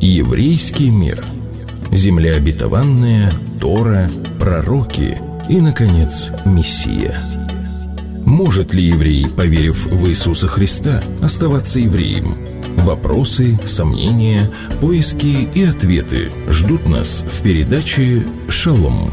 Еврейский мир. Земля обетованная, Тора, пророки и, наконец, Мессия. Может ли еврей, поверив в Иисуса Христа, оставаться евреем? Вопросы, сомнения, поиски и ответы ждут нас в передаче «Шалом».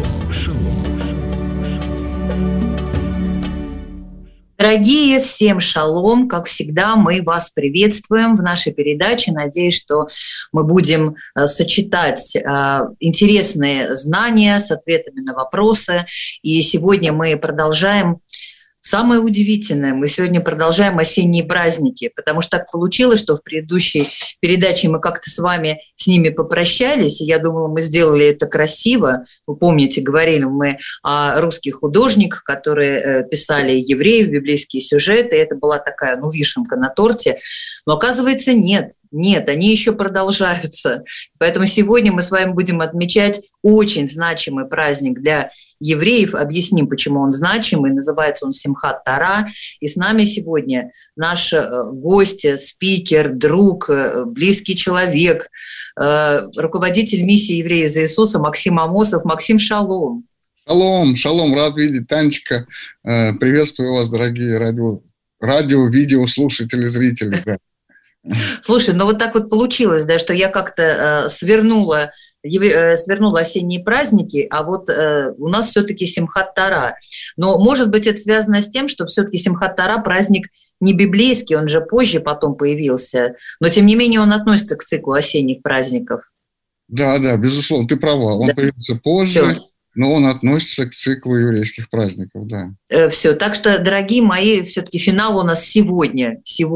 Дорогие, всем шалом! Как всегда, мы вас приветствуем в нашей передаче. Надеюсь, что мы будем сочетать интересные знания с ответами на вопросы. И сегодня мы продолжаем самое удивительное. Мы сегодня продолжаем осенние праздники, потому что так получилось, что в предыдущей передаче мы как-то с вами с ними попрощались, и я думала, мы сделали это красиво. Вы помните, говорили мы о русских художниках, которые писали евреев, библейские сюжеты, и это была такая, вишенка на торте. Но оказывается, нет, они еще продолжаются. Поэтому сегодня мы с вами будем отмечать очень значимый праздник для евреев. Объясним, почему он значимый. Называется он Симхат Тора. И с нами сегодня наш гость, спикер, друг, близкий человек, руководитель миссии «Евреи за Иисуса» Максим Амосов. Максим, шалом. Шалом, рад видеть, Танечка. Приветствую вас, дорогие радио, видео, слушатели, зрители. Да. Слушай, вот так вот получилось, да, что я как-то свернула осенние праздники, а вот у нас все-таки Симхат Тора. Но, может быть, это связано с тем, что все-таки Симхат Тора праздник не библейский, он же позже потом появился, но, тем не менее, он относится к циклу осенних праздников. Да, безусловно, ты права, он появился позже, но он относится к циклу еврейских праздников, да. Все, так что, дорогие мои, все-таки финал у нас сегодня.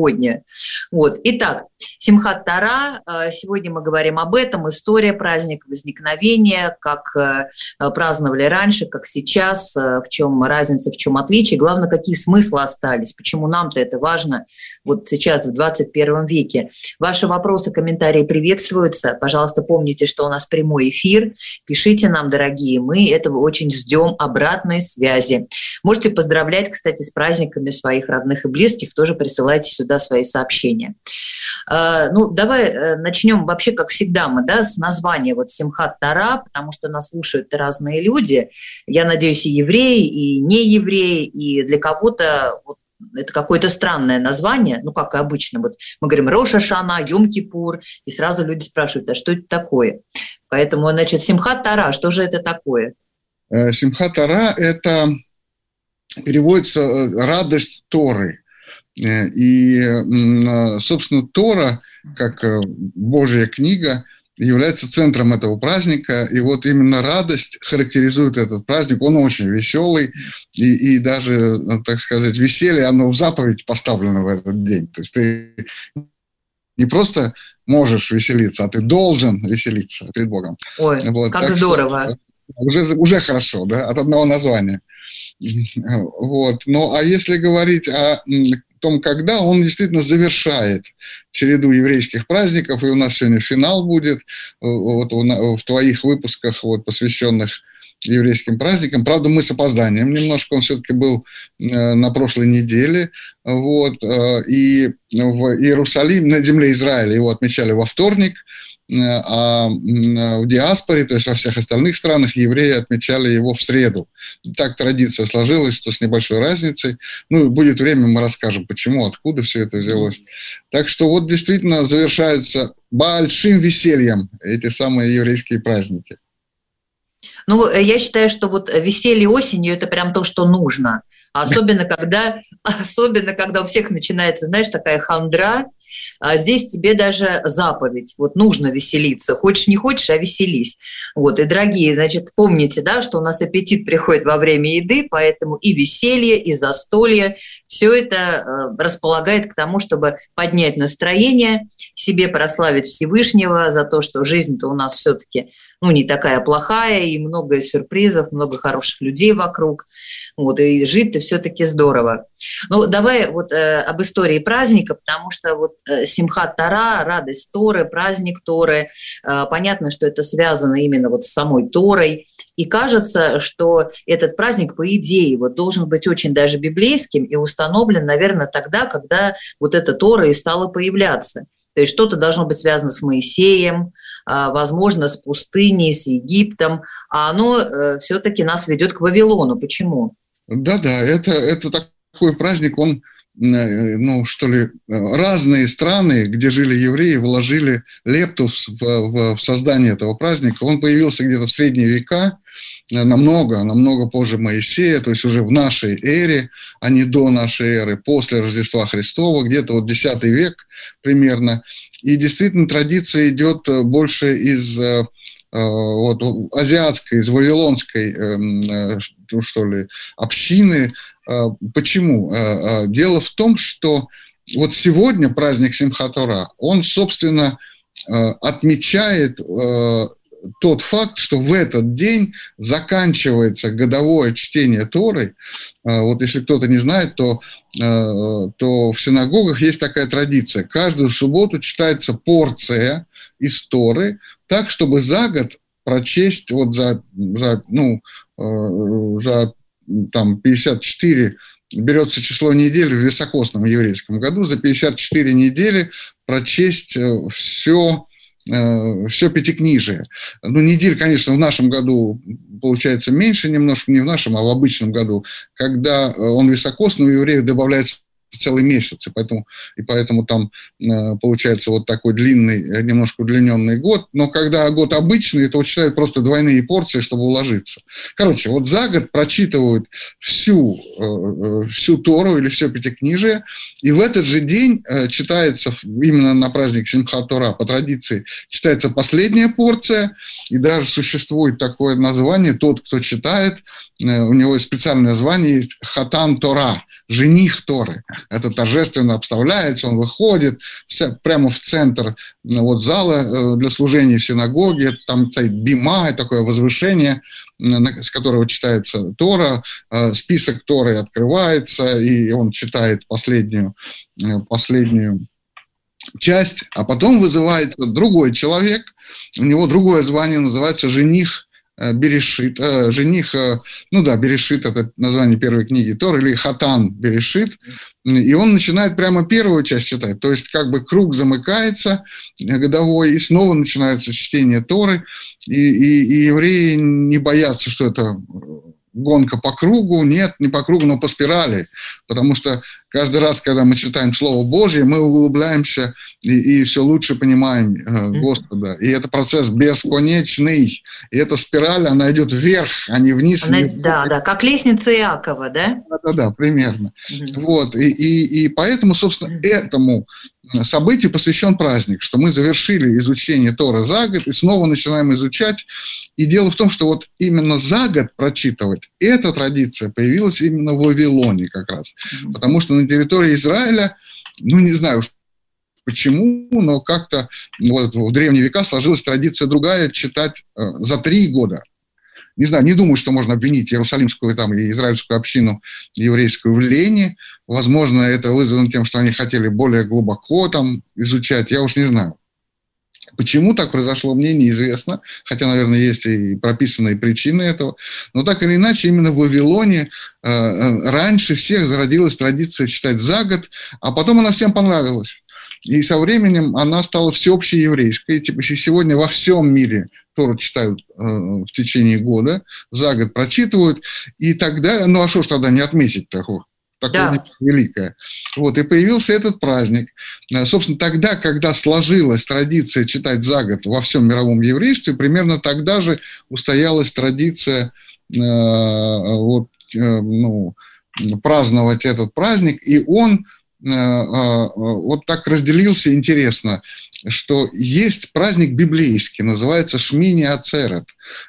Вот. Итак, Симхат Тора, сегодня мы говорим об этом, история праздника, возникновения, как праздновали раньше, как сейчас, в чем разница, в чем отличие, главное, какие смыслы остались, почему нам-то это важно вот сейчас, в 21 веке. Ваши вопросы, комментарии приветствуются. Пожалуйста, помните, что у нас прямой эфир. Пишите нам, дорогие, мы этого очень ждем, обратной связи. Можете поздравлять, кстати, с праздниками своих родных и близких, тоже присылайте сюда свои сообщения. Давай начнем вообще, как всегда, мы, с названия Симхат Тора, потому что нас слушают разные люди. Я надеюсь, и евреи, и не евреи, и для кого-то это какое-то странное название, как и обычно. Мы говорим Рош ха-Шана, Йом-Кипур, и сразу люди спрашивают, а что это такое? Поэтому, Симхат Тора, что же это такое? Симхат Тора – это переводится «радость Торы». И, собственно, Тора, как Божья книга, является центром этого праздника. И именно радость характеризует этот праздник. Он очень веселый. И даже, так сказать, веселье, оно в заповедь поставлено в этот день. То есть ты не просто можешь веселиться, а ты должен веселиться перед Богом. Ой, как здорово. Уже хорошо, да, от одного названия. Ну, а если говорить о том, когда, он действительно завершает череду еврейских праздников, и у нас сегодня финал будет в твоих выпусках, посвященных еврейским праздникам. Правда, мы с опозданием немножко, он все-таки был на прошлой неделе, и в Иерусалиме, на земле Израиля, его отмечали во вторник, а в диаспоре, то есть во всех остальных странах, евреи отмечали его в среду. Так традиция сложилась, что с небольшой разницей. Будет время, мы расскажем, почему, откуда все это взялось. Так что действительно завершаются большим весельем эти самые еврейские праздники. Я считаю, что веселье осенью – это прям то, что нужно. Особенно, когда у всех начинается, такая хандра, а здесь тебе даже заповедь. Нужно веселиться. Хочешь, не хочешь, а веселись. И, дорогие, помните, что у нас аппетит приходит во время еды, поэтому и веселье, и застолье, все это располагает к тому, чтобы поднять настроение, себе прославить Всевышнего за то, что жизнь-то у нас все-таки не такая плохая, и много сюрпризов, много хороших людей вокруг. И жить-то все-таки здорово. Давай об истории праздника, потому что Симхат Тора, радость Торы, праздник Торы, понятно, что это связано именно с самой Торой, и кажется, что этот праздник, по идее, должен быть очень даже библейским и установлен, наверное, тогда, когда эта Тора и стала появляться. То есть что-то должно быть связано с Моисеем, возможно, с пустыней, с Египтом, а оно все-таки нас ведет к Вавилону. Почему? Да-да, это такой праздник, он, разные страны, где жили евреи, вложили лепту в создание этого праздника. Он появился где-то в средние века, намного позже Моисея, то есть уже в нашей эре, а не до нашей эры, после Рождества Христова, где-то вот X век примерно. И действительно традиция идет больше из азиатской, из вавилонской, общины. Почему? Дело в том, что вот сегодня праздник Симхат-Тора, он, собственно, отмечает тот факт, что в этот день заканчивается годовое чтение Торы. Вот если кто-то не знает, то в синагогах есть такая традиция. Каждую субботу читается порция из Торы, так, чтобы за год прочесть за 54, берется число недель в високосном еврейском году, за 54 недели прочесть все пятикнижие. Недель, конечно, в нашем году получается меньше немножко, не в нашем, а в обычном году, когда он високосный, у евреев добавляется целый месяц, и поэтому там получается вот такой длинный, немножко удлиненный год, но когда год обычный, то читают просто двойные порции, чтобы уложиться. Короче, вот за год прочитывают всю Тору или все пятикнижие, и в этот же день читается, именно на праздник Симхат-Тора, по традиции, читается последняя порция, и даже существует такое название, тот, кто читает, у него специальное звание есть Хатан Тора, жених Торы. Это торжественно обставляется, он выходит прямо в центр зала для служения в синагоге, там стоит бима, такое возвышение, с которого читается Тора, список Торы открывается, и он читает последнюю часть, а потом вызывается другой человек, у него другое звание, называется жених Берешит, Берешит – это название первой книги Торы, или Хатан Берешит, и он начинает прямо первую часть читать, то есть как бы круг замыкается годовой, и снова начинается чтение Торы, и евреи не боятся, что это гонка по кругу, нет, не по кругу, но по спирали, потому что каждый раз, когда мы читаем Слово Божье, мы углубляемся и все лучше понимаем Господа. И это процесс бесконечный. И эта спираль, она идет вверх, а не вниз. Да, как лестница Иакова, да? Да, примерно. Вот. И поэтому, собственно, этому событию посвящен праздник, что мы завершили изучение Торы за год и снова начинаем изучать. И дело в том, что вот именно за год прочитывать, эта традиция появилась именно в Вавилоне как раз. Потому что на территории Израиля, не знаю уж почему, но как-то в древние века сложилась традиция другая, читать за 3 года. Не знаю, не думаю, что можно обвинить Иерусалимскую и израильскую общину еврейскую в лени. Возможно, это вызвано тем, что они хотели более глубоко изучать, я уж не знаю. Почему так произошло, мне неизвестно, хотя, наверное, есть и прописанные причины этого. Но так или иначе, именно в Вавилоне раньше всех зародилась традиция читать за год, а потом она всем понравилась. И со временем она стала всеобщей еврейской. Сегодня во всем мире Тору читают в течение года, за год прочитывают, и тогда, а что ж тогда не отметить такое великое. И появился этот праздник. Собственно, тогда, когда сложилась традиция читать за год во всем мировом еврействе, примерно тогда же устоялась традиция праздновать этот праздник, и он так разделился, интересно, что есть праздник библейский, называется Шмини Ацерет.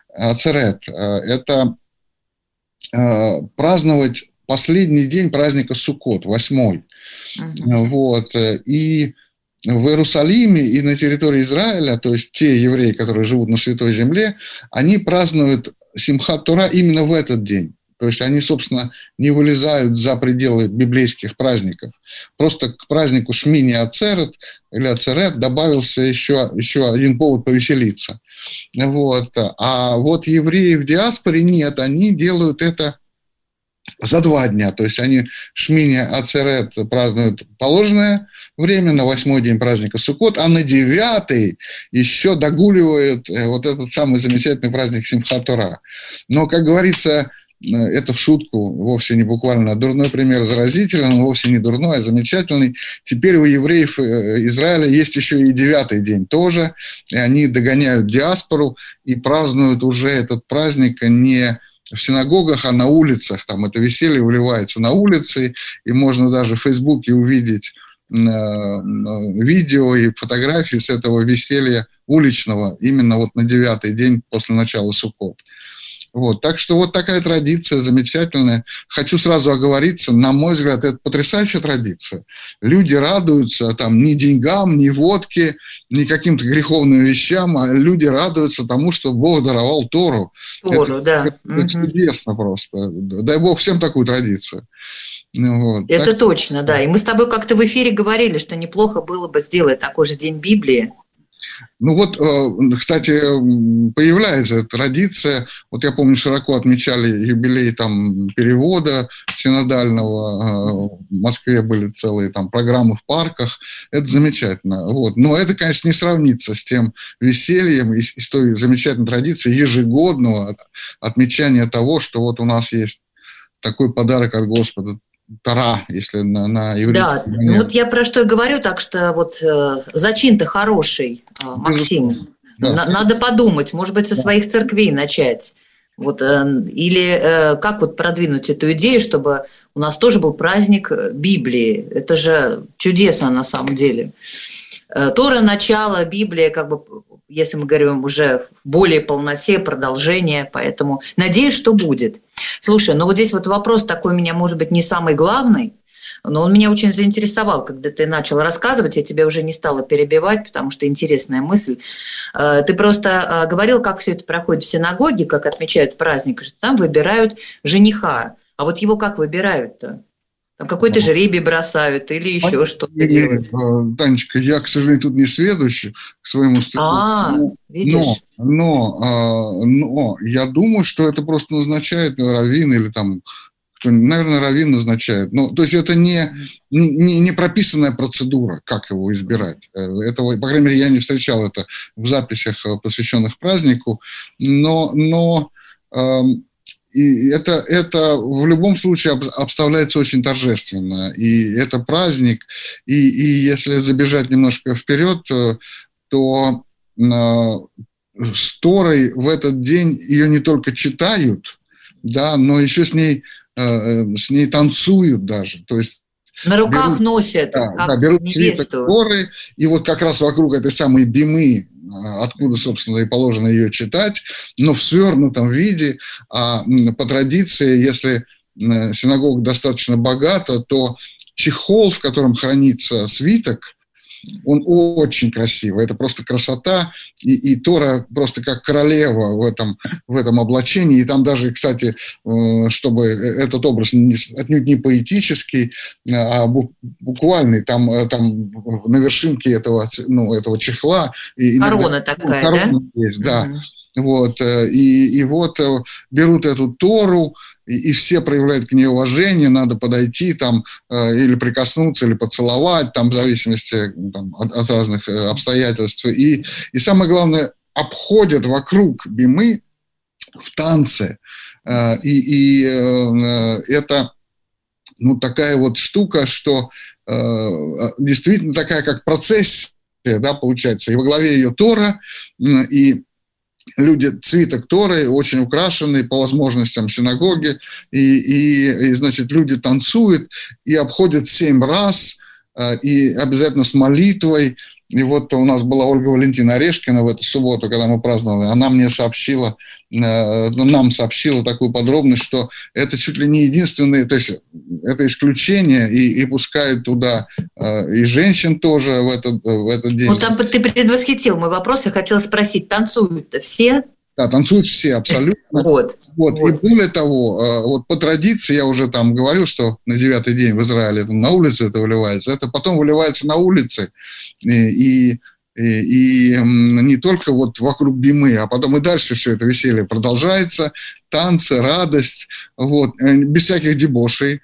Это праздновать последний день праздника Суккот, 8-й. И в Иерусалиме и на территории Израиля, то есть те евреи, которые живут на Святой Земле, они празднуют Симхат-Тора именно в этот день. То есть они, собственно, не вылезают за пределы библейских праздников. Просто к празднику Шмини Ацерет или Ацерет добавился еще один повод повеселиться. А вот евреи в диаспоре нет, они делают это за 2 дня. То есть они Шмини Ацерет празднуют положенное время, на 8-й день праздника Суккот, а на 9-й еще догуливают вот этот самый замечательный праздник Симхат Тора. Но, как говорится, это в шутку, вовсе не буквально. Дурной пример заразителен, он вовсе не дурной, а замечательный. Теперь у евреев Израиля есть еще и 9-й день тоже, и они догоняют диаспору и празднуют уже этот праздник не в синагогах, а на улицах. Там это веселье выливается на улице, и можно даже в Фейсбуке увидеть видео и фотографии с этого веселья уличного именно вот на 9-й день после начала Суккот. Вот, так что вот такая традиция замечательная. Хочу сразу оговориться, на мой взгляд, это потрясающая традиция. Люди радуются там ни деньгам, ни водке, ни каким-то греховным вещам, а люди радуются тому, что Бог даровал Тору. Тору, да. Это чудесно просто. Дай Бог всем такую традицию. Вот, это так... точно, да. И мы с тобой как-то в эфире говорили, что неплохо было бы сделать такой же День Библии. Ну вот, кстати, появляется традиция, вот я помню, широко отмечали юбилей там перевода синодального, в Москве были целые там программы в парках, это замечательно, вот. Но это, конечно, не сравнится с тем весельем и с той замечательной традицией ежегодного отмечания того, что вот у нас есть такой подарок от Господа, Тора, если на иврите. Да, ну вот я про что и говорю, так что вот зачин-то хороший, Максим. Да. Надо подумать, может быть, со своих церквей начать. Вот, или как вот продвинуть эту идею, чтобы у нас тоже был праздник Библии. Это же чудесно на самом деле. Тора, начало, Библия, как бы, если мы говорим уже в более полноте, продолжение, поэтому надеюсь, что будет. Слушай, ну вот здесь вот вопрос такой у меня, может быть, не самый главный, но он меня очень заинтересовал, когда ты начал рассказывать, я тебя уже не стала перебивать, потому что интересная мысль. Ты просто говорил, как все это проходит в синагоге, как отмечают праздник, что там выбирают жениха. А вот его как выбирают-то? Там какой-то жребий бросают или еще что-то делают? Танечка, я, к сожалению, тут не сведущ к своему стыду. Видишь? Но я думаю, что это просто назначает раввин или там, наверное, раввин назначает. Ну, то есть это не прописанная процедура, как его избирать. Этого, по крайней мере, я не встречал это в записях, посвященных празднику, но и это в любом случае обставляется очень торжественно. И это праздник. И если забежать немножко вперед, то с Торой в этот день ее не только читают, да, но еще с ней танцуют даже. То есть на руках носят, берут свиток Торы, и вот как раз вокруг этой самой бимы, откуда, собственно, и положено ее читать, но в свернутом виде. А по традиции, если синагога достаточно богата, то чехол, в котором хранится свиток, он очень красивый. Это просто красота. И Тора просто как королева в этом облачении. И там даже, кстати, чтобы этот образ отнюдь не поэтический, а буквальный, там на вершинке этого чехла. Корона такая, корона есть, да. Вот, и вот берут эту Тору, и все проявляют к ней уважение, надо подойти там или прикоснуться, или поцеловать, там, в зависимости там, от разных обстоятельств. И самое главное, обходят вокруг бимы в танце. И это такая вот штука, что действительно такая, как процессия, да, получается. И во главе ее Тора, и люди свиток Торы, очень украшенные по возможностям синагоги, и значит, люди танцуют и обходят 7 раз, и обязательно с молитвой. И вот у нас была Ольга Валентина Орешкина в эту субботу, когда мы праздновали, она нам сообщила такую подробность, что это чуть ли не единственное, то есть это исключение, и пускают туда и женщин тоже в этот день. Вот там ты предвосхитил мой вопрос, я хотела спросить, танцуют-то все? Да, танцуют все, абсолютно. Вот. И более того, вот по традиции, я уже там говорил, что на 9-й день в Израиле на улице это выливается, это потом выливается на улице, и И не только вот вокруг бимы, а потом и дальше все это веселье продолжается, танцы, радость, вот, без всяких дебошей.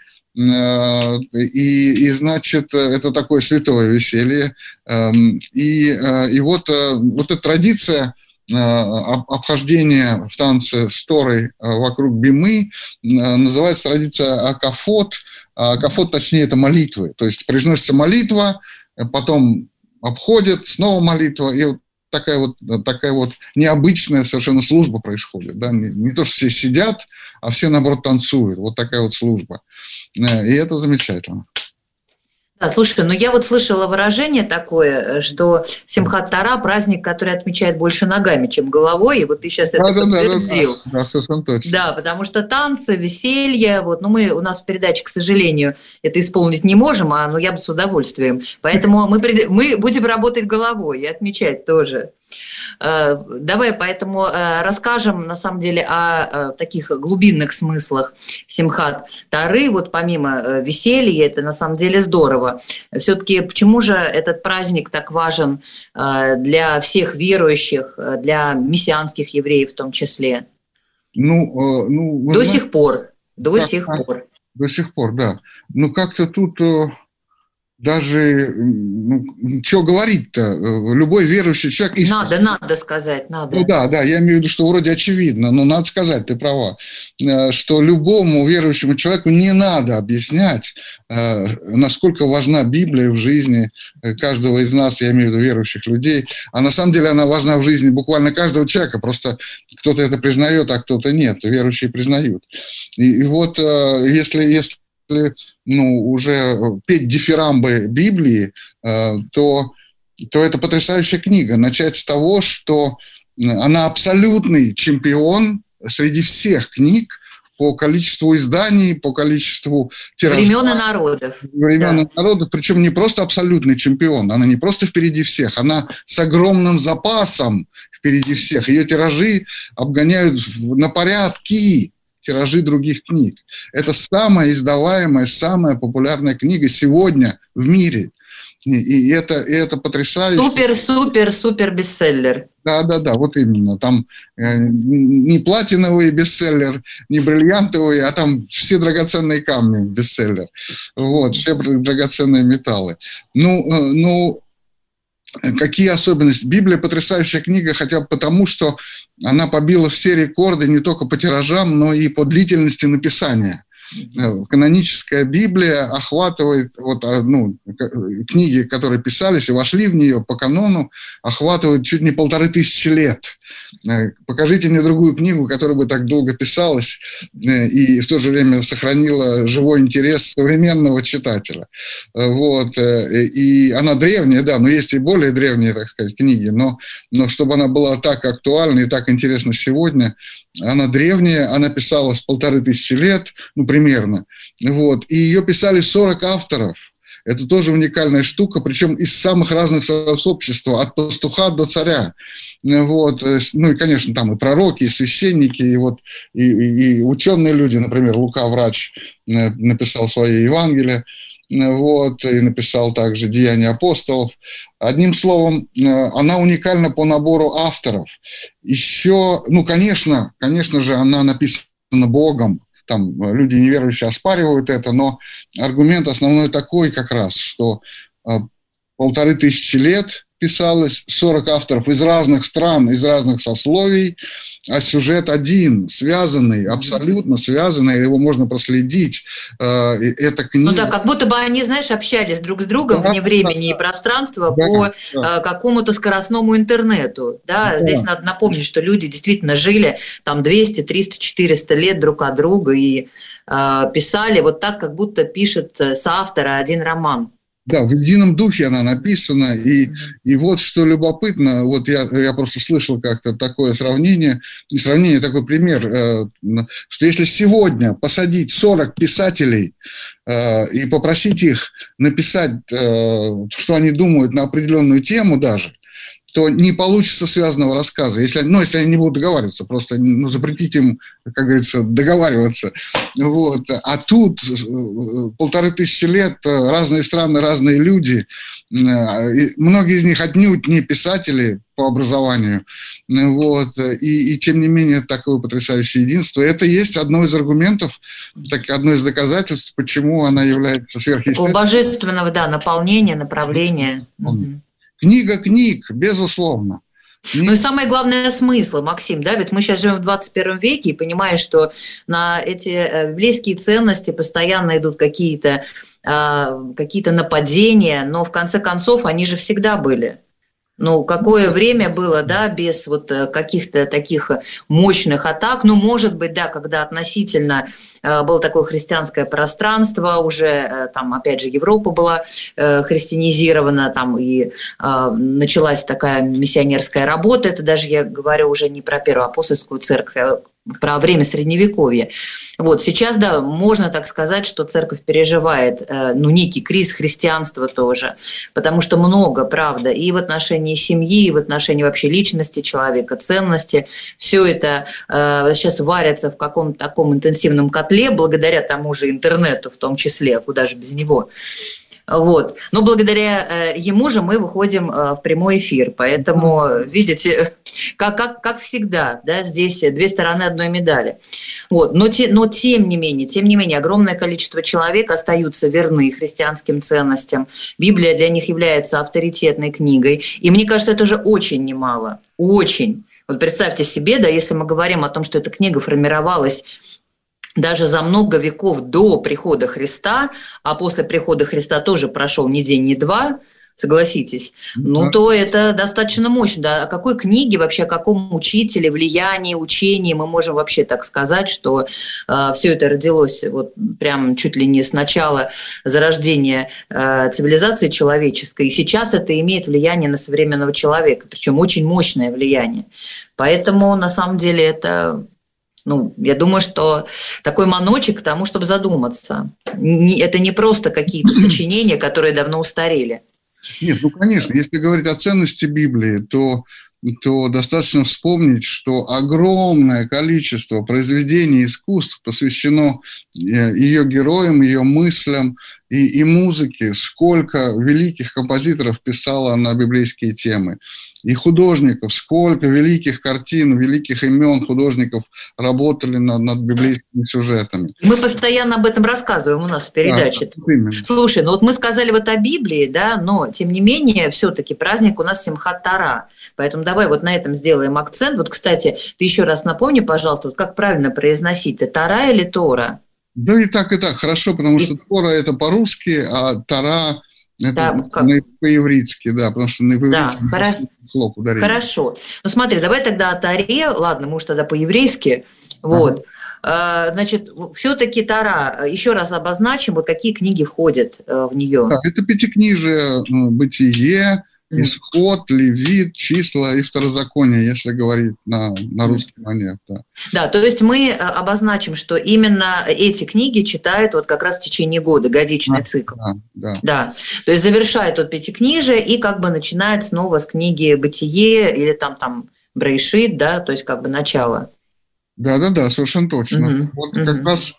И значит, это такое святое веселье. И вот эта традиция обхождения в танце с Торой вокруг бимы называется традиция акафот. Акафот, точнее, это молитвы. То есть произносится молитва, потом обходят, снова молитва, и вот такая вот необычная совершенно служба происходит. Да? Не то, что все сидят, а все, наоборот, танцуют. Вот такая вот служба. И это замечательно. Да, слушай, я вот слышала выражение такое, что Симхат Тора – праздник, который отмечает больше ногами, чем головой, и вот ты сейчас это подтвердил. Да, совершенно точно. Да, потому что танцы, веселье, у нас в передаче, к сожалению, это исполнить не можем, я бы с удовольствием. Поэтому мы будем работать головой и отмечать тоже. Давай поэтому расскажем, на самом деле, о таких глубинных смыслах Симхат Торы. Вот помимо веселья, это на самом деле здорово. Все-таки почему же этот праздник так важен для всех верующих, для мессианских евреев в том числе? До сих пор. До сих пор, да. Как-то тут... Даже, что говорить-то, любой верующий человек... Надо сказать, надо. Да, я имею в виду, что вроде очевидно, но надо сказать, ты права, что любому верующему человеку не надо объяснять, насколько важна Библия в жизни каждого из нас, я имею в виду верующих людей, а на самом деле она важна в жизни буквально каждого человека, просто кто-то это признает, а кто-то нет, верующие признают. И вот если уже петь дифирамбы Библии, то это потрясающая книга. Начать с того, что она абсолютный чемпион среди всех книг по количеству изданий, по количеству тиражей. Времен и народов. Народов, причем не просто абсолютный чемпион, она не просто впереди всех, она с огромным запасом впереди всех. Ее тиражи обгоняют на порядки тиражи других книг. Это самая издаваемая, самая популярная книга сегодня в мире. И это потрясающе. Супер бестселлер. Да, вот именно. Там не платиновый бестселлер, не бриллиантовый, а там все драгоценные камни бестселлер. Вот, все драгоценные металлы. Какие особенности? Библия потрясающая книга, хотя бы потому, что она побила все рекорды не только по тиражам, но и по длительности написания. Каноническая Библия охватывает, книги, которые писались и вошли в нее по канону, охватывают чуть не 1500 лет. Покажите мне другую книгу, которая бы так долго писалась и в то же время сохранила живой интерес современного читателя. Вот. И она древняя, да, но есть и более древние, так сказать, книги, но чтобы она была так актуальна и так интересна сегодня, она древняя, она писалась 1500 лет, примерно, вот, и ее писали 40 авторов. Это тоже уникальная штука, причем из самых разных сообществ, от пастуха до царя. Вот. И, конечно, там и пророки, и священники, и ученые люди, например, Лука, врач, написал свои Евангелия, вот, и написал также «Деяния апостолов». Одним словом, она уникальна по набору авторов. Еще, конечно же, она написана Богом. Там люди неверующие оспаривают это, но аргумент основной такой как раз, что 1500 лет писалось, 40 авторов из разных стран, из разных сословий, а сюжет один, связанный, абсолютно связанный, его можно проследить. Эта книга... как будто бы они, общались друг с другом вне времени и пространства по какому-то скоростному интернету. Да? Здесь надо напомнить, что люди действительно жили там 200, 300, 400 лет друг от друга и писали вот так, как будто пишет соавтор один роман. Да, в едином духе она написана, и вот что любопытно, вот я просто слышал как-то такое сравнение, такой пример, что если сегодня посадить 40 писателей и попросить их написать, что они думают на определенную тему даже, то не получится связанного рассказа. Если они не будут договариваться, просто запретить им, как говорится, договариваться. Вот. А тут 1500 лет, разные страны, разные люди, многие из них отнюдь не писатели по образованию, вот. И тем не менее такое потрясающее единство. Это есть одно из аргументов, одно из доказательств, почему она является сверхъестественной. Божественного, да, наполнения, направления. Книга книг, безусловно. Ну и самое главное смысл, Максим, да, ведь мы сейчас живем в 21 веке и понимаем, что на эти библейские ценности постоянно идут какие-то нападения, но в конце концов они же всегда были. Ну, какое время было, да, без вот каких-то таких мощных атак. Ну, может быть, да, когда относительно было такое христианское пространство, уже там, опять же, Европа была христианизирована, там и началась такая миссионерская работа. Это даже я говорю уже не про Первую апостольскую церковь, а про время Средневековья. Вот сейчас, да, можно так сказать, что церковь переживает некий кризис христианства тоже, потому что много, правда, и в отношении семьи, и в отношении вообще личности человека, ценности, все это сейчас варится в каком-то таком интенсивном котле, благодаря тому же интернету в том числе, куда же без него. Вот. Но благодаря ему же мы выходим в прямой эфир. Поэтому, видите, как всегда, да, здесь две стороны одной медали. Вот. Но тем не менее, огромное количество человек остаются верны христианским ценностям. Библия для них является авторитетной книгой. И мне кажется, это уже очень немало. Очень. Вот представьте себе, да, если мы говорим о том, что эта книга формировалась даже за много веков до прихода Христа, а после прихода Христа тоже прошел ни день, ни два, согласитесь, то это достаточно мощно. Да? О какой книге вообще, о каком учителе, влиянии, учении мы можем вообще так сказать, что все это родилось вот прям чуть ли не с начала зарождения цивилизации человеческой, и сейчас это имеет влияние на современного человека, причем очень мощное влияние. Поэтому на самом деле это... я думаю, что такой маночек к тому, чтобы задуматься. Это не просто какие-то сочинения, которые давно устарели. Нет, конечно, если говорить о ценности Библии, то достаточно вспомнить, что огромное количество произведений искусств посвящено ее героям, ее мыслям и музыке. Сколько великих композиторов писало на библейские темы. И художников, сколько великих картин, великих имен художников работали над библейскими сюжетами. Мы постоянно об этом рассказываем у нас в передаче. Да, слушай, мы сказали вот о Библии, да, но тем не менее все-таки праздник у нас Симхат Тора. Поэтому давай вот на этом сделаем акцент. Вот, кстати, ты еще раз напомни, пожалуйста, вот как правильно произносить, это Тора или Тора? Да и так, хорошо, потому что Тора – это по-русски, а Тора – это по-еврейски, да, потому что на иврите слог ударение. Хорошо. Смотри, давай тогда о Торе, ладно, может, тогда по-еврейски, вот. Значит, все-таки Тора, еще раз обозначим, вот какие книги входят в нее. Да, это пятикнижие, Бытие, Исход, Левит, Числа и Второзаконие, если говорить на русский манер. Да, то есть мы обозначим, что именно эти книги читают вот как раз в течение года, годичный цикл. Да. То есть завершает от пятикнижия и как бы начинает снова с книги Бытие или там Бреишит, да, то есть как бы начало. Да, совершенно точно. Как раз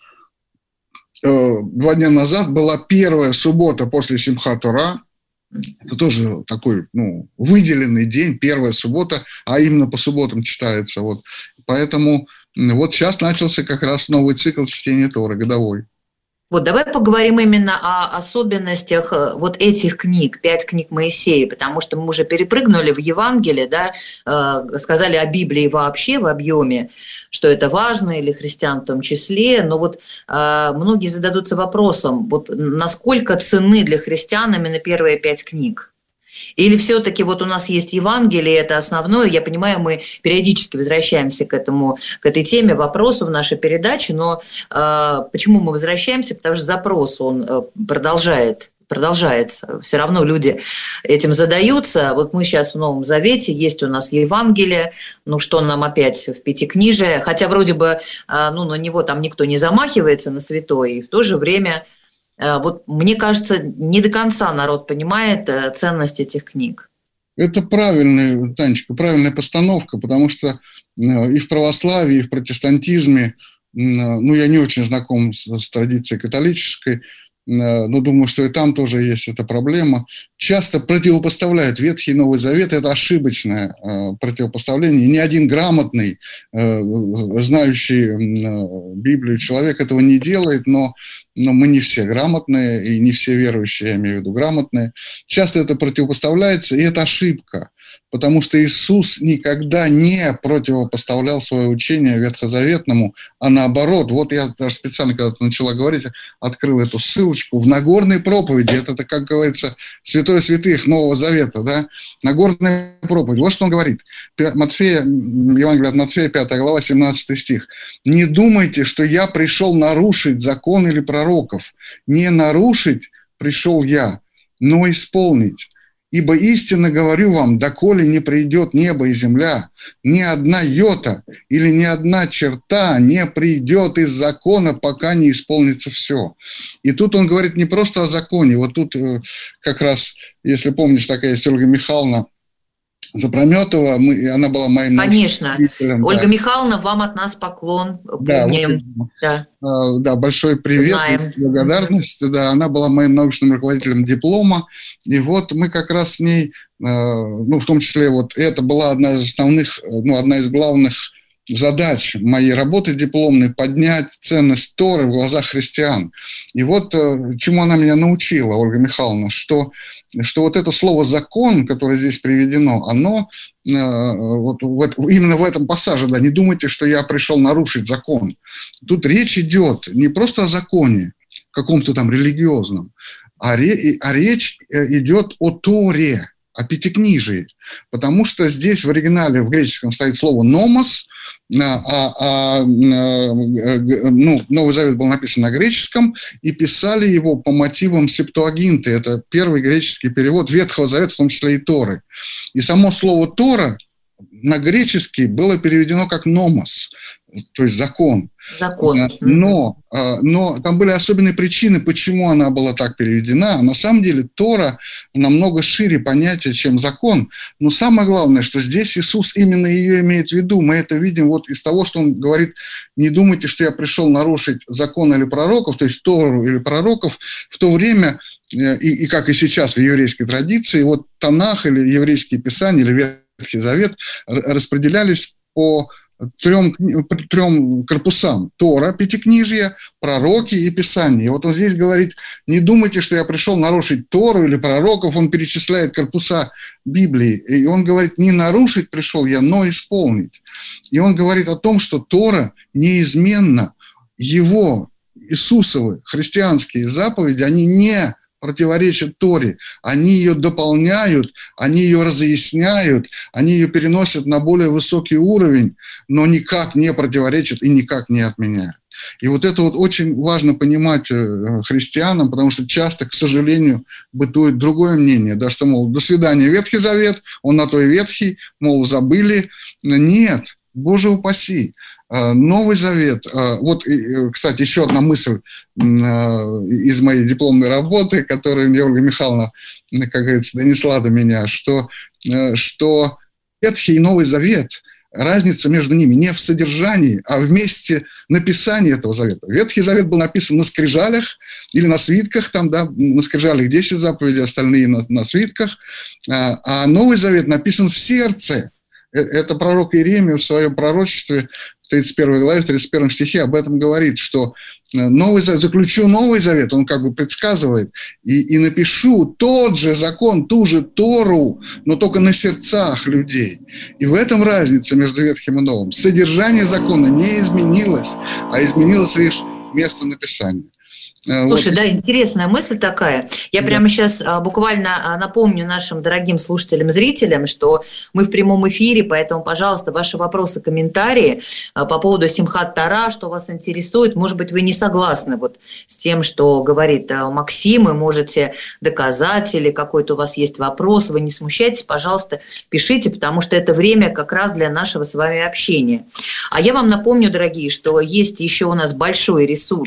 2 дня назад была первая суббота после Симхат Тора. Это тоже такой, выделенный день, первая суббота, а именно по субботам читается. Вот. Поэтому вот сейчас начался как раз новый цикл чтения Торы, годовой. Вот давай поговорим именно о особенностях вот этих книг, 5 книг Моисея, потому что мы уже перепрыгнули в Евангелие, да, сказали о Библии вообще в объеме, что это важно, или христиан в том числе, но вот многие зададутся вопросом, вот насколько ценны для христиан именно первые 5 книг? Или все-таки вот у нас есть Евангелие, это основное, я понимаю, мы периодически возвращаемся к этой теме, вопросу в нашей передаче, но почему мы возвращаемся? Потому что запрос, он продолжается. Все равно люди этим задаются. Вот мы сейчас в Новом Завете, есть у нас Евангелие, что нам опять в Пятикнижие, хотя вроде бы на него там никто не замахивается, на святое, и в то же время, вот мне кажется, не до конца народ понимает ценность этих книг. Это правильная, Танечка, правильная постановка, потому что и в православии, и в протестантизме, я не очень знаком с традицией католической, но думаю, что и там тоже есть эта проблема. Часто противопоставляют Ветхий и Новый Завет. Это ошибочное противопоставление. Ни один грамотный, знающий Библию человек этого не делает, но мы не все грамотные, и не все верующие, я имею в виду, грамотные. Часто это противопоставляется, и это ошибка. Потому что Иисус никогда не противопоставлял свое учение ветхозаветному, а наоборот. Вот я даже специально, когда ты начала говорить, открыл эту ссылочку. В Нагорной проповеди, это, как говорится, святое святых Нового Завета, да? Нагорная проповедь. Вот что он говорит. Евангелие от Матфея, 5 глава, 17 стих. «Не думайте, что я пришел нарушить закон или пророков. Не нарушить пришел я, но исполнить. Ибо истинно говорю вам, доколе не придет небо и земля, ни одна йота или ни одна черта не придет из закона, пока не исполнится все». И тут он говорит не просто о законе. Вот тут как раз, если помнишь, такая есть Ольга Михайловна Запрометова, она была моим... Конечно. Ольга Михайловна, вам от нас поклон. Помним. Да, большой привет, благодарность. Да, она была моим научным руководителем диплома. И вот мы как раз с ней, в том числе, вот это была одна из основных, одна из главных задач моей работы дипломной – поднять ценность Торы в глазах христиан. И вот чему она меня научила, Ольга Михайловна, что вот это слово «закон», которое здесь приведено, оно именно в этом пассаже, да, не думайте, что я пришел нарушить закон. Тут речь идет не просто о законе, каком-то там религиозном, а речь идет о Торе, о пятикнижии, потому что здесь в оригинале, в греческом стоит слово «номос», Новый Завет был написан на греческом, и писали его по мотивам Септуагинты, это первый греческий перевод Ветхого Завета, в том числе и Торы. И само слово «Тора» на греческий было переведено как «номос», то есть «закон». Но там были особенные причины, почему она была так переведена. На самом деле Тора намного шире понятие, чем закон. Но самое главное, что здесь Иисус именно ее имеет в виду. Мы это видим вот из того, что он говорит: не думайте, что я пришел нарушить закон или пророков, то есть Тору или пророков. В то время, и как и сейчас в еврейской традиции, вот Танах или еврейские писания, или Ветхий Завет распределялись по трем корпусам: Тора, Пятикнижие, пророки и Писание. И вот он здесь говорит: не думайте, что я пришел нарушить Тору или пророков. Он перечисляет корпуса Библии. И он говорит: не нарушить пришел я, но исполнить. И он говорит о том, что Тора неизменно, его, Иисусовы, христианские заповеди, они не противоречат Торе, они ее дополняют, они ее разъясняют, они ее переносят на более высокий уровень, но никак не противоречат и никак не отменяют. И вот это вот очень важно понимать христианам, потому что часто, к сожалению, бытует другое мнение, да, что, мол, до свидания, Ветхий Завет, он на то и ветхий, мол, забыли. Нет, Боже упаси. Новый Завет. Вот, кстати, еще одна мысль из моей дипломной работы, которую мне Ольга Михайловна, как говорится, донесла до меня, что Ветхий и Новый Завет, разница между ними не в содержании, а в месте написания этого завета. Ветхий Завет был написан на скрижалях или на свитках, там, да, на скрижалях 10 заповедей, остальные на свитках, а Новый Завет написан в сердце. Это пророк Иеремия в своем пророчестве в 31 главе, в 31 стихе об этом говорит, что заключу Новый Завет, он как бы предсказывает, и напишу тот же закон, ту же Тору, но только на сердцах людей. И в этом разница между Ветхим и Новым. Содержание закона не изменилось, а изменилось лишь место написания. Слушай, да, интересная мысль такая. Я прямо сейчас буквально напомню нашим дорогим слушателям, зрителям, что мы в прямом эфире, поэтому, пожалуйста, ваши вопросы, комментарии по поводу Симхат Тора, что вас интересует. Может быть, вы не согласны вот с тем, что говорит Максим, и можете доказать, или какой-то у вас есть вопрос, вы не смущайтесь, пожалуйста, пишите, потому что это время как раз для нашего с вами общения. А я вам напомню, дорогие, что есть еще у нас большой ресурс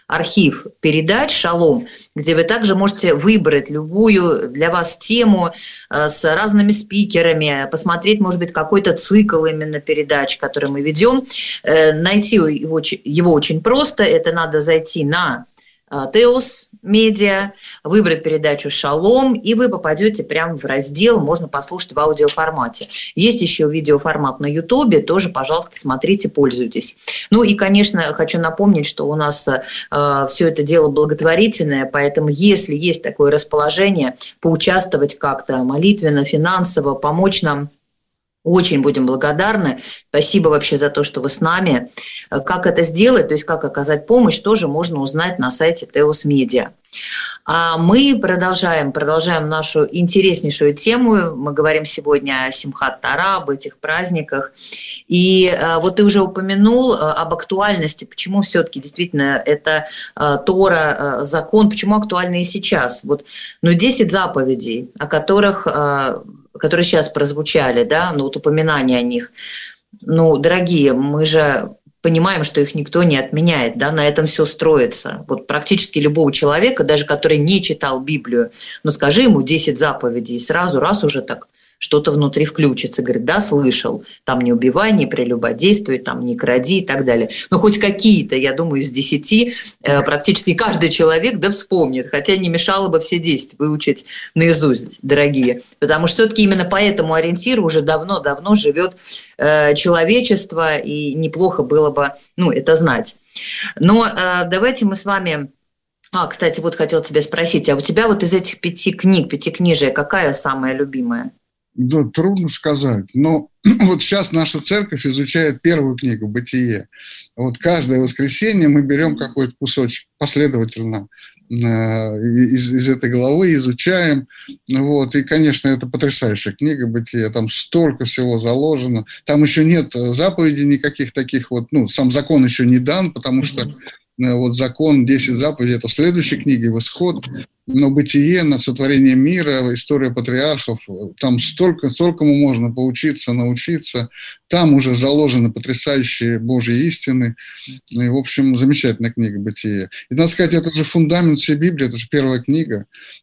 архив передач «Шалом», где вы также можете выбрать любую для вас тему с разными спикерами, посмотреть, может быть, какой-то цикл именно передач, который мы ведем. Найти его очень просто. Это надо зайти на Теос Медиа, выбрать передачу «Шалом», и вы попадете прямо в раздел, можно послушать в аудиоформате. Есть еще видеоформат на Ютубе, тоже, пожалуйста, смотрите, пользуйтесь. Ну и, конечно, хочу напомнить, что у нас все это дело благотворительное, поэтому если есть такое расположение, поучаствовать как-то молитвенно, финансово, помочь нам, очень будем благодарны. Спасибо вообще за то, что вы с нами. Как это сделать, то есть как оказать помощь, тоже можно узнать на сайте Теос Медиа. А мы продолжаем нашу интереснейшую тему. Мы говорим сегодня о Симхат Тора, об этих праздниках. И вот ты уже упомянул об актуальности, почему все-таки действительно это Тора, закон, почему актуальны и сейчас. Вот, 10 заповедей, которые сейчас прозвучали, да, вот упоминание о них. Дорогие, мы же понимаем, что их никто не отменяет, да, на этом все строится. Вот практически любого человека, даже который не читал Библию, скажи ему 10 заповедей, и сразу раз уже так что-то внутри включится, говорит, да, слышал, там не убивай, не прелюбодействуй, там не кради и так далее. Хоть какие-то, я думаю, из 10 практически каждый человек вспомнит, хотя не мешало бы все 10 выучить наизусть, дорогие, потому что все-таки именно по этому ориентиру уже давно-давно живет человечество, и неплохо было бы, это знать. Но давайте мы с вами... кстати, вот хотел тебя спросить, а у тебя вот из этих 5 книг, 5-книжия, какая самая любимая? Да, трудно сказать. Но вот сейчас наша церковь изучает первую книгу «Бытие». Вот каждое воскресенье мы берем какой-то кусочек последовательно из этой главы, изучаем. Вот. И, конечно, это потрясающая книга «Бытие». Там столько всего заложено. Там еще нет заповедей никаких таких. Сам закон еще не дан, потому что вот закон 10 заповедей – это в следующей книге, в «Исход». Но «Бытие», на сотворение мира, история патриархов, там столькому можно поучиться, научиться. Там уже заложены потрясающие Божьи истины. И, в общем, замечательная книга «Бытие». И, надо сказать, это же фундамент всей Библии, это же первая книга.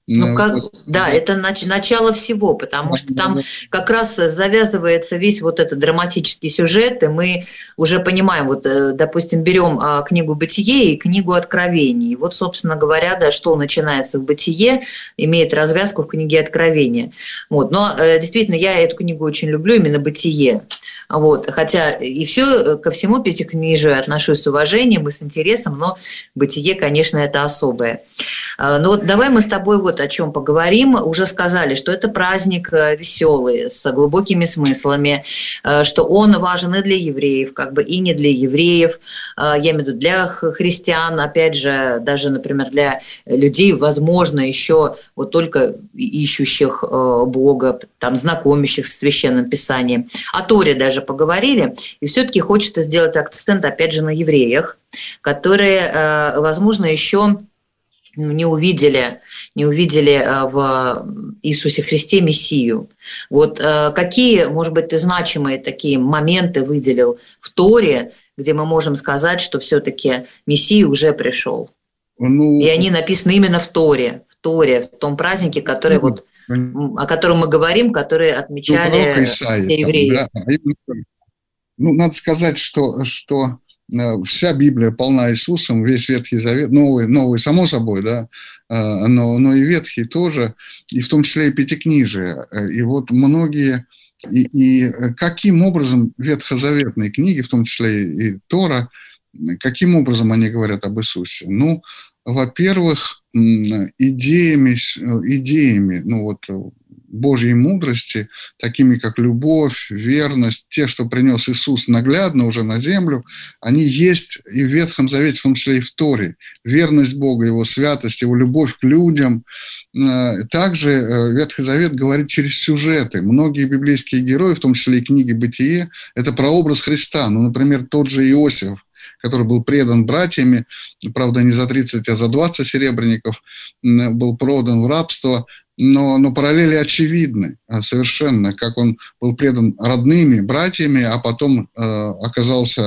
Это начало всего, потому что там как раз завязывается весь вот этот драматический сюжет, и мы уже понимаем, допустим, берем книгу «Бытие» и книгу «Откровений». И вот, собственно говоря, что начинается в «Бытие», имеет развязку в книге «Откровения». Но действительно, я эту книгу очень люблю, именно «Бытие». Хотя и ко всему пятикнижию отношусь с уважением и с интересом, но «Бытие», конечно, это особое. Но давай мы с тобой о чем поговорим. Уже сказали, что это праздник веселый, с глубокими смыслами, что он важен и для евреев, и не для евреев, я имею в виду для христиан, опять же, даже, например, для людей, возможно, еще только ищущих Бога, знакомящих с Священным Писанием. О Торе даже поговорили, и все-таки хочется сделать акцент, опять же, на евреях, которые, возможно, еще не увидели в Иисусе Христе Мессию. Какие, может быть, ты значимые такие моменты выделил в Торе, где мы можем сказать, что все-таки Мессия уже пришел? И они написаны именно в Торе, в том празднике, который о котором мы говорим, который отмечали все евреи. Да. Надо сказать, что вся Библия полна Иисусом, весь Ветхий Завет, новый, само собой, да, но и Ветхий тоже, и в том числе и Пятикнижие. И многие, и каким образом ветхозаветные книги, в том числе и Тора, каким образом они говорят об Иисусе? Во-первых, идеями Божьей мудрости, такими как любовь, верность, те, что принес Иисус наглядно уже на землю, они есть и в Ветхом Завете, в том числе и в Торе. Верность Бога, Его святость, Его любовь к людям. Также Ветхий Завет говорит через сюжеты. Многие библейские герои, в том числе и книги «Бытие», это прообраз Христа. Например, тот же Иосиф, который был предан братьями, правда, не за 30, а за 20 серебряников, был продан в рабство. Но параллели очевидны совершенно, как он был предан родными братьями, а потом оказался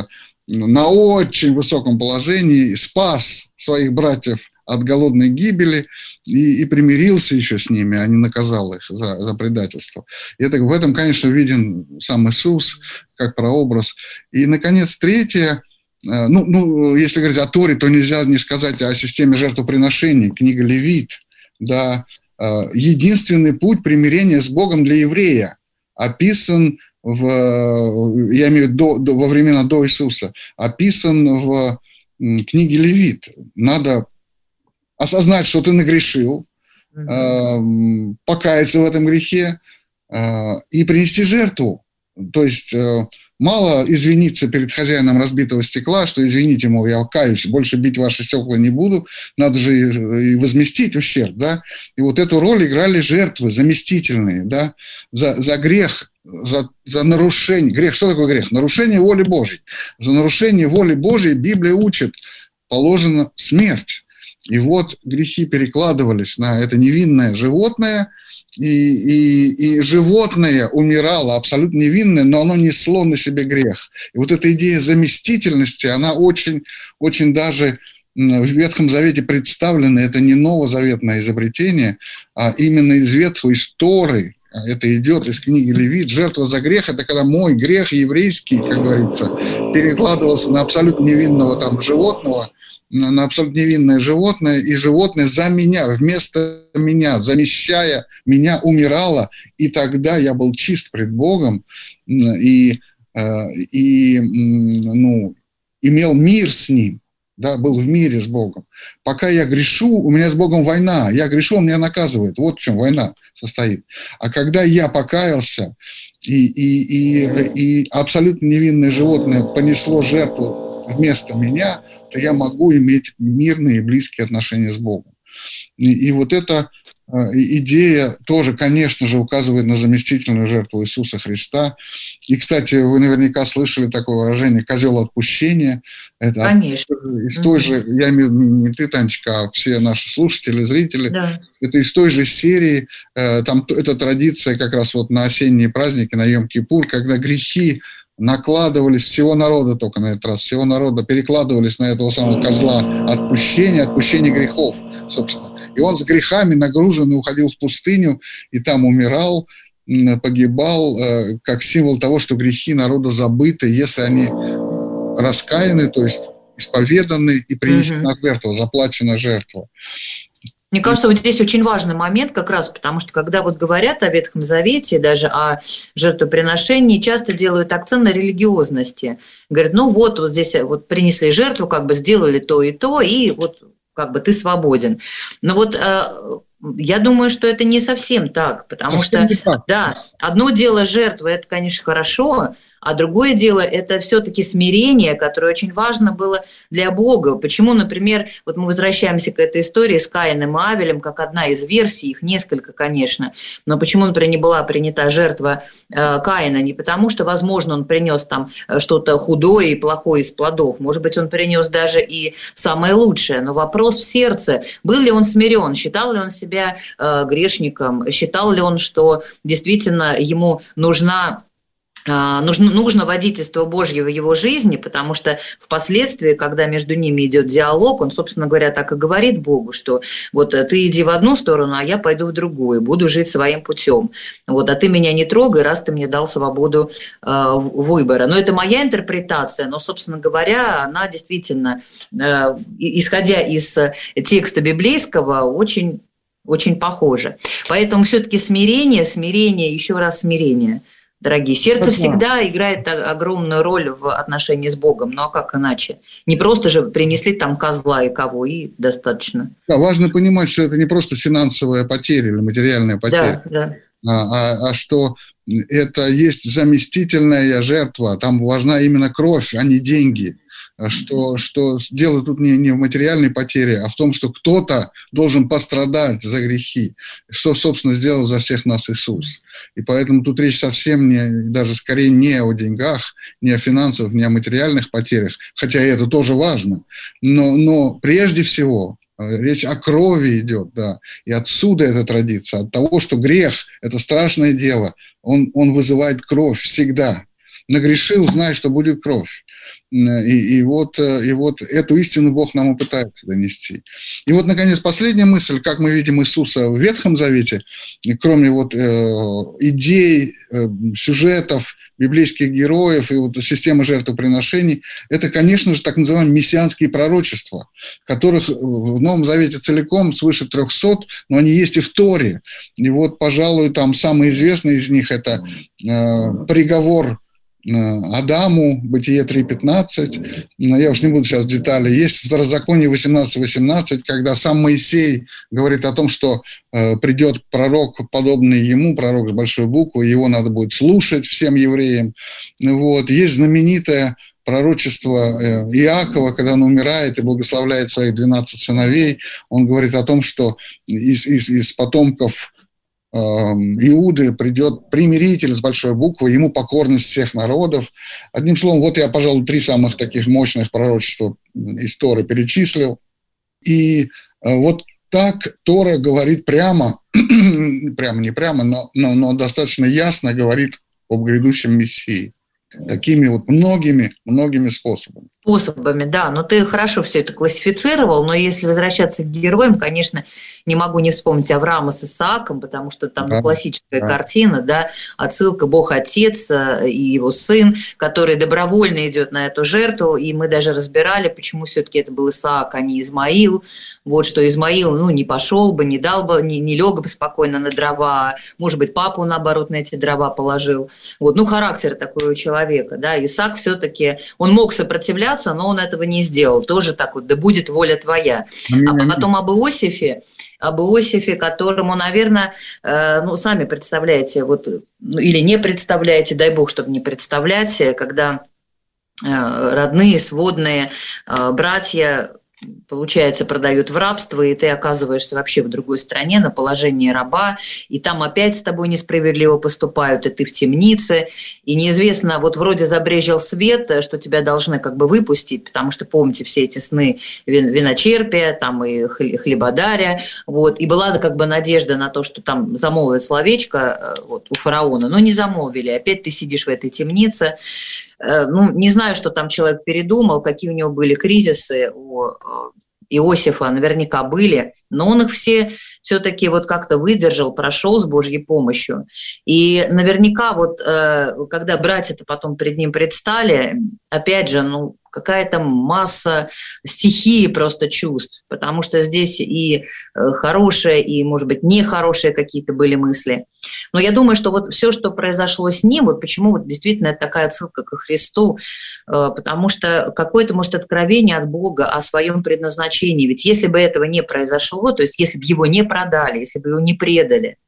на очень высоком положении, спас своих братьев от голодной гибели и примирился еще с ними, а не наказал их за предательство. И в этом, конечно, виден сам Иисус как прообраз. И, наконец, третье, если говорить о Торе, то нельзя не сказать о системе жертвоприношений, книга Левит, да, единственный путь примирения с Богом для еврея описан я имею в виду во времена до Иисуса, описан в книге Левит. Надо осознать, что ты нагрешил, покаяться в этом грехе и принести жертву. То есть мало извиниться перед хозяином разбитого стекла, что извините, мол, я каюсь, больше бить ваши стекла не буду, надо же и возместить ущерб, да. И вот эту роль играли жертвы заместительные, да, за грех, за нарушение. Грех, что такое грех? Нарушение воли Божьей. За нарушение воли Божьей Библия учит, положена смерть. И вот грехи перекладывались на это невинное животное, и животное умирало абсолютно невинное, но оно несло на себе грех. И вот эта идея заместительности, она очень, очень даже в Ветхом Завете представлена. Это не новозаветное изобретение, а именно из Ветхой, из Торы. Это идет из книги Левит. Жертва за грех – это когда мой грех еврейский, как говорится, перекладывался на абсолютно невинного там животного, на абсолютно невинное животное, и животное за меня, вместо меня, замещая меня, умирало, и тогда я был чист пред Богом и имел мир с Ним, да, был в мире с Богом. Пока я грешу, у меня с Богом война, я грешу, Он меня наказывает, вот в чем война состоит. А когда я покаялся, и абсолютно невинное животное понесло жертву вместо меня, то я могу иметь мирные и близкие отношения с Богом. И вот эта идея тоже, конечно же, указывает на заместительную жертву Иисуса Христа. И, кстати, вы наверняка слышали такое выражение «козел отпущения». Это конечно. Из той же, я имею в виду не ты, Танечка, а все наши слушатели, зрители. Да. Это из той же серии. Там эта традиция как раз вот на осенние праздники, на Йом-Кипур, когда грехи накладывались всего народа, только на этот раз, всего народа перекладывались на этого самого козла отпущения грехов, собственно. И он с грехами нагруженный уходил в пустыню, и там умирал, погибал, как символ того, что грехи народа забыты, если они раскаяны, то есть исповеданы и принесена жертва, заплачена жертва. Мне кажется, вот здесь очень важный момент как раз, потому что когда вот говорят о Ветхом Завете, даже о жертвоприношении, часто делают акцент на религиозности. Говорят, вот здесь вот принесли жертву, как бы сделали то, и вот как бы ты свободен. Но вот я думаю, что это не совсем так, потому что, да, одно дело жертва, это, конечно, хорошо, а другое дело – это все-таки смирение, которое очень важно было для Бога. Почему, например, вот мы возвращаемся к этой истории с Каином и Авелем, как одна из версий, их несколько, конечно, но почему, например, не была принята жертва Каина? Не потому, что, возможно, он принес там что-то худое и плохое из плодов, может быть, он принес даже и самое лучшее, но вопрос в сердце. Был ли он смирен, считал ли он себя грешником, считал ли он, что действительно ему нужно водительство Божье в его жизни, потому что впоследствии, когда между ними идет диалог, он, собственно говоря, так и говорит Богу, что вот ты иди в одну сторону, а я пойду в другую, буду жить своим путем. Вот, а ты меня не трогай, раз ты мне дал свободу выбора. Но это моя интерпретация, но, собственно говоря, она действительно, исходя из текста библейского, очень, очень похожа. Поэтому все-таки смирение, еще раз смирение. Дорогие, сердце всегда играет огромную роль в отношении с Богом. Ну а как иначе? Не просто же принесли там козла и кого, и достаточно. Да, важно понимать, что это не просто финансовая потеря или материальная потеря, а что это есть заместительная жертва. Там важна именно кровь, а не деньги. Что дело тут не в материальной потере, а в том, что кто-то должен пострадать за грехи, что, собственно, сделал за всех нас Иисус. И поэтому тут речь совсем даже скорее не о деньгах, не о финансовых, не о материальных потерях, хотя и это тоже важно, но прежде всего речь о крови идет, да, и отсюда эта традиция, от того, что грех – это страшное дело, он вызывает кровь всегда. Нагрешил, знай, что будет кровь. И вот эту истину Бог нам и пытается донести. И вот, наконец, последняя мысль, как мы видим Иисуса в Ветхом Завете, кроме вот идей, сюжетов, библейских героев и вот системы жертвоприношений, это, конечно же, так называемые мессианские пророчества, которых в Новом Завете целиком свыше 300, но они есть и в Торе. И вот, пожалуй, там самый известный из них – это приговор Адаму, Бытие 3.15, я уж не буду сейчас в детали. Есть в Второзаконии 18.18, когда сам Моисей говорит о том, что придет пророк, подобный ему, пророк с большой буквы, его надо будет слушать всем евреям. Вот. Есть знаменитое пророчество Иакова, когда он умирает и благословляет своих 12 сыновей. Он говорит о том, что из потомков Иуды придет примиритель с большой буквы, ему покорность всех народов. Одним словом, вот я, пожалуй, 3 самых таких мощных пророчества из Торы перечислил. И вот так Тора говорит прямо, не прямо, но достаточно ясно говорит об грядущем Мессии. Такими вот многими способами. Способами, да. Но ты хорошо все это классифицировал, но если возвращаться к героям, конечно, не могу не вспомнить Авраама с Исааком, потому что там классическая картина, да, отсылка Бог Отец и его сын, который добровольно идет на эту жертву, и мы даже разбирали, почему все-таки это был Исаак, а не Измаил. Вот что Измаил, не пошел бы, не дал бы, не лег бы спокойно на дрова, может быть, папу, наоборот, на эти дрова положил. Вот, характер такой у человека, да. Исаак все-таки, он мог сопротивляться, но он этого не сделал. Тоже так вот, да будет воля твоя. А потом об Иосифе, которому, наверное, сами представляете, или не представляете, дай Бог, чтобы не представлять, когда родные, сводные братья, получается, продают в рабство, и ты оказываешься вообще в другой стране на положении раба, и там опять с тобой несправедливо поступают, и ты в темнице, и неизвестно, вроде забрезжил свет, что тебя должны как бы выпустить, потому что, помните, все эти сны виночерпия, там и хлебодаря, и была как бы надежда на то, что там замолвят словечко у фараона, но не замолвили, опять ты сидишь в этой темнице. Не знаю, что там человек передумал, какие у него были кризисы у Иосифа, наверняка были, но он их все-таки как-то выдержал, прошел с Божьей помощью. И наверняка когда братья-то потом перед ним предстали, опять же, какая-то масса стихии просто чувств, потому что здесь и хорошие, и, может быть, нехорошие какие-то были мысли. Но я думаю, что все, что произошло с ним, почему действительно это такая отсылка ко Христу, потому что какое-то, может, откровение от Бога о своем предназначении. Ведь если бы этого не произошло, то есть если бы его не продали, если бы его не предали,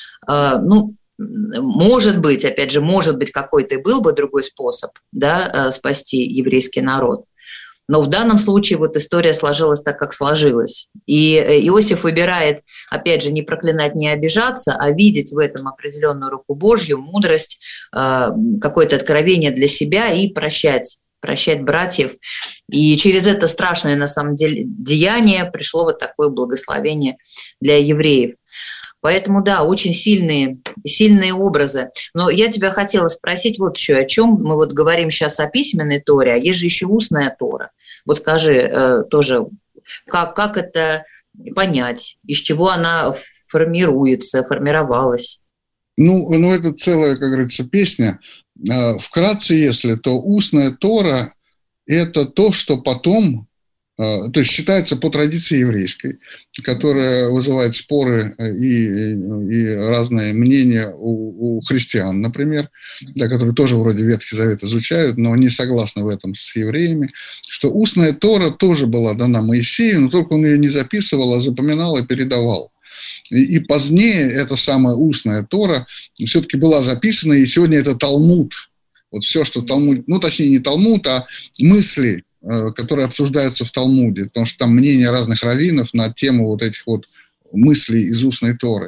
может быть, опять же, какой-то и был бы другой способ, да, спасти еврейский народ. Но в данном случае история сложилась так, как сложилась. И Иосиф выбирает, опять же, не проклинать, не обижаться, а видеть в этом определенную руку Божью, мудрость, какое-то откровение для себя и прощать братьев. И через это страшное, на самом деле, деяние пришло такое благословение для евреев. Поэтому, да, очень сильные образы. Но я тебя хотела спросить еще, о чем мы говорим сейчас о письменной Торе, а есть же еще устная Тора. Скажи тоже, как это понять, из чего она формировалась? Это целая, как говорится, песня. Вкратце, если, то устная Тора – это то, что потом... То есть считается по традиции еврейской, которая вызывает споры и разные мнения у христиан, например, которые тоже вроде Ветхий Завет изучают, но не согласны в этом с евреями, что устная Тора тоже была дана Моисею, но только он ее не записывал, а запоминал и передавал. И позднее эта самая устная Тора все-таки была записана, и сегодня это Талмуд. Все, что Талмуд, точнее не Талмуд, а мысли, которые обсуждаются в Талмуде, потому что там мнения разных раввинов на тему этих мыслей из устной Торы.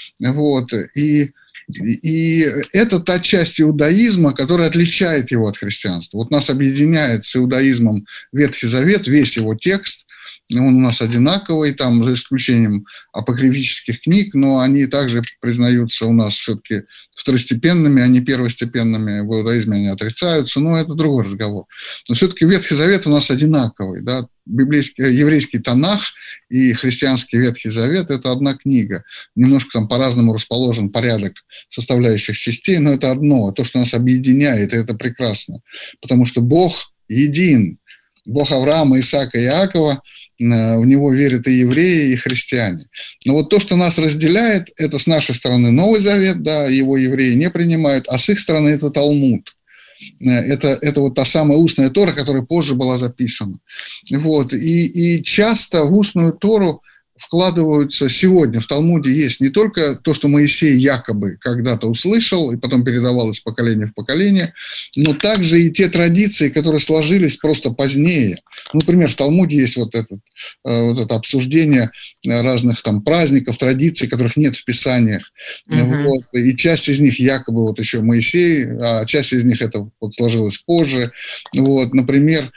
И это та часть иудаизма, которая отличает его от христианства. Нас объединяет с иудаизмом Ветхий Завет, весь его текст, он у нас одинаковый, там, за исключением апокрифических книг, но они также признаются у нас все-таки второстепенными, а не первостепенными. В иудаизме они отрицаются, но это другой разговор. Но все-таки Ветхий Завет у нас одинаковый, да, еврейский Танах и христианский Ветхий Завет – это одна книга. Немножко там по-разному расположен порядок составляющих частей, но это одно, то, что нас объединяет, и это прекрасно, потому что Бог един, Бог Авраама, Исаака и Иакова, в него верят и евреи, и христиане. Но вот то, что нас разделяет, это с нашей стороны Новый Завет, да, его евреи не принимают, а с их стороны это Талмуд. Это вот та самая устная Тора, которая позже была записана. Вот. И часто в устную Тору вкладываются сегодня, в Талмуде есть не только то, что Моисей якобы когда-то услышал и потом передавал из поколения в поколение, но также и те традиции, которые сложились просто позднее. Например, в Талмуде есть вот это обсуждение разных там праздников, традиций, которых нет в Писаниях. Вот. И часть из них якобы вот еще Моисей, а часть из них это вот сложилось позже. Вот. Например,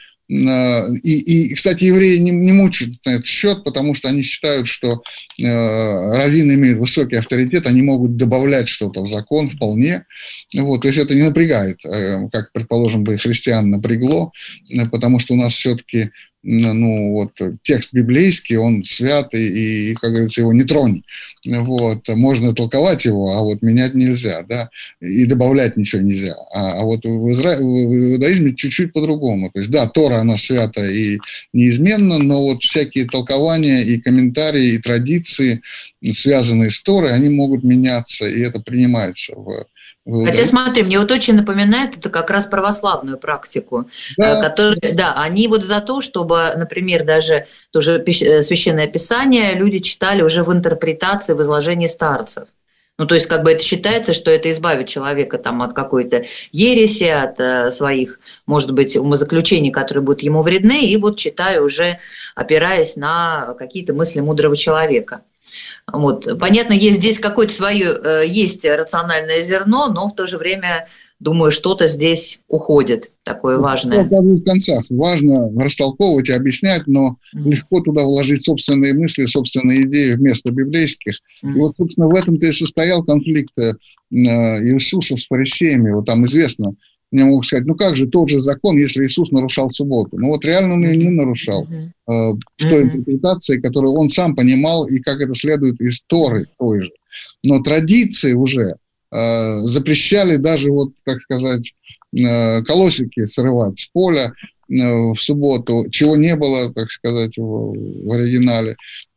и, кстати, евреи не мучают на этот счет, потому что они считают, что раввины имеют высокий авторитет, они могут добавлять что-то в закон вполне. Вот, то есть это не напрягает, как, предположим, бы христиан напрягло, потому что у нас все-таки текст библейский, он святый, и, как говорится, его не тронь. Вот, можно толковать его, а вот менять нельзя, да, и добавлять ничего нельзя. А вот в иудаизме чуть-чуть по-другому. То есть, да, Тора, она свята и неизменна, но вот всякие толкования и комментарии, и традиции, связанные с Торой, они могут меняться, и это принимается в Хотя, смотри, мне вот очень напоминает это как раз православную практику, которые, да, они вот за то, чтобы, например, даже тоже Священное Писание люди читали уже в интерпретации, в изложении старцев. Ну, то есть, как бы это считается, что это избавит человека там от какой-то ереси, от своих, может быть, умозаключений, которые будут ему вредны, и вот читаю уже, опираясь на какие-то мысли мудрого человека. Вот. Понятно, есть здесь какое-то свое, есть рациональное зерно, но в то же время, думаю, что-то здесь уходит, такое важное. В концах важно растолковывать и объяснять, но легко туда вложить собственные мысли, собственные идеи вместо библейских. И вот, собственно, в этом-то и состоял конфликт Иисуса с фарисеями. Вот там известно, мне могут сказать, как же тот же закон, если Иисус нарушал субботу? Вот реально он ее не нарушал. В той интерпретации, которую он сам понимал, и как это следует из Торы той же. Но традиции уже запрещали даже, вот, так сказать, колосики срывать с поля в субботу, чего не было, так сказать, в оригинале.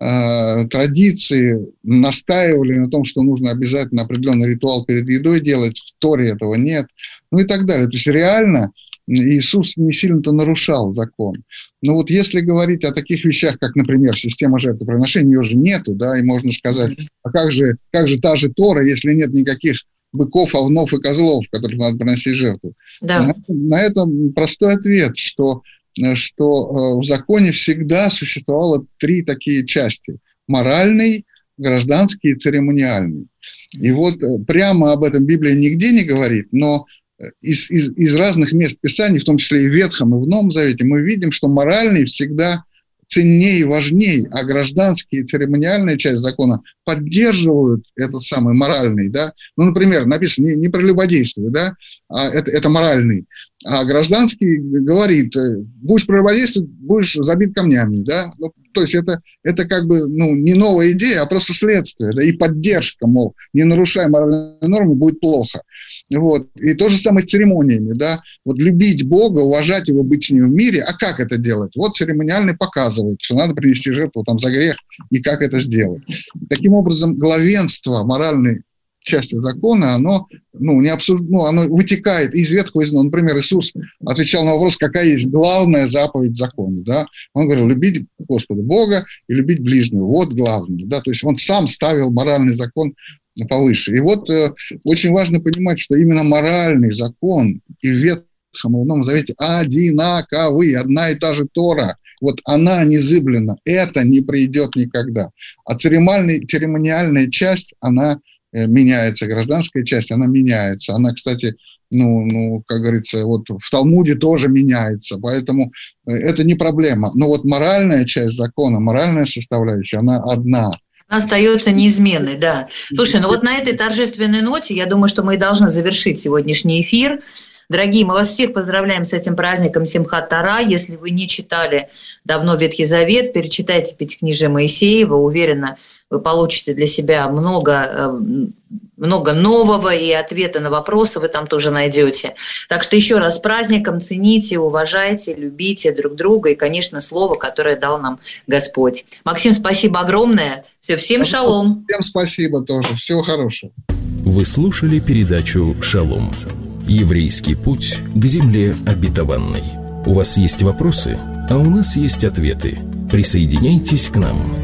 Традиции настаивали на том, что нужно обязательно определенный ритуал перед едой делать, в Торе этого нет, и так далее. То есть реально Иисус не сильно-то нарушал закон. Но вот если говорить о таких вещах, как, например, система жертвоприношений, ее же нету, да, и можно сказать, а как же та же Тора, если нет никаких быков, овнов и козлов, которых надо приносить жертву? Да. На это простой ответ, что в законе всегда существовало 3 такие части: моральный, гражданский и церемониальный. И вот прямо об этом Библия нигде не говорит, но из разных мест Писаний, в том числе и в Ветхом, и в Новом Завете, мы видим, что моральный всегда ценнее и важнее, а гражданские и церемониальная часть закона поддерживают этот самый моральный, да. Например, написано не прелюбодействуй, да, а это моральный. А гражданский говорит, будешь прелюбодействовать, будешь забит камнями, да. То есть это как бы не новая идея, а просто следствие, да, и поддержка, мол, не нарушая моральные нормы, будет плохо. Вот. И то же самое с церемониями, да. Вот любить Бога, уважать Его, быть с Ним в мире, а как это делать? Вот церемониальный показывает, что надо принести жертву там за грех и как это сделать. Таким образом, главенство моральной части закона, оно оно вытекает из Ветхого и из Нового. Например, Иисус отвечал на вопрос, какая есть главная заповедь закона, да. Он говорил, любить Господа Бога и любить ближнего. Вот главное, да. То есть он сам ставил моральный закон повыше. И вот очень важно понимать, что именно моральный закон и в Ветхом и в Новом Завете одинаковые, одна и та же Тора. Вот она незыблема, это не придет никогда. А церемониальная часть, она меняется, гражданская часть, она меняется. Она, кстати, как говорится, вот в Талмуде тоже меняется, поэтому это не проблема. Но вот моральная часть закона, моральная составляющая, она одна. Она остается неизменной, да. Слушай, ну вот на этой торжественной ноте, я думаю, что мы и должны завершить сегодняшний эфир. Дорогие, мы вас всех поздравляем с этим праздником Симхат Тора. Если вы не читали давно Ветхий Завет, перечитайте Пятикнижие Моисеева. Уверена, вы получите для себя много нового, и ответы на вопросы вы там тоже найдете. Так что еще раз с праздником, цените, уважайте, любите друг друга и, конечно, слово, которое дал нам Господь. Максим, спасибо огромное. Всем шалом. Всем спасибо тоже. Всего хорошего. Вы слушали передачу «Шалом». Еврейский путь к земле обетованной. У вас есть вопросы, а у нас есть ответы. Присоединяйтесь к нам.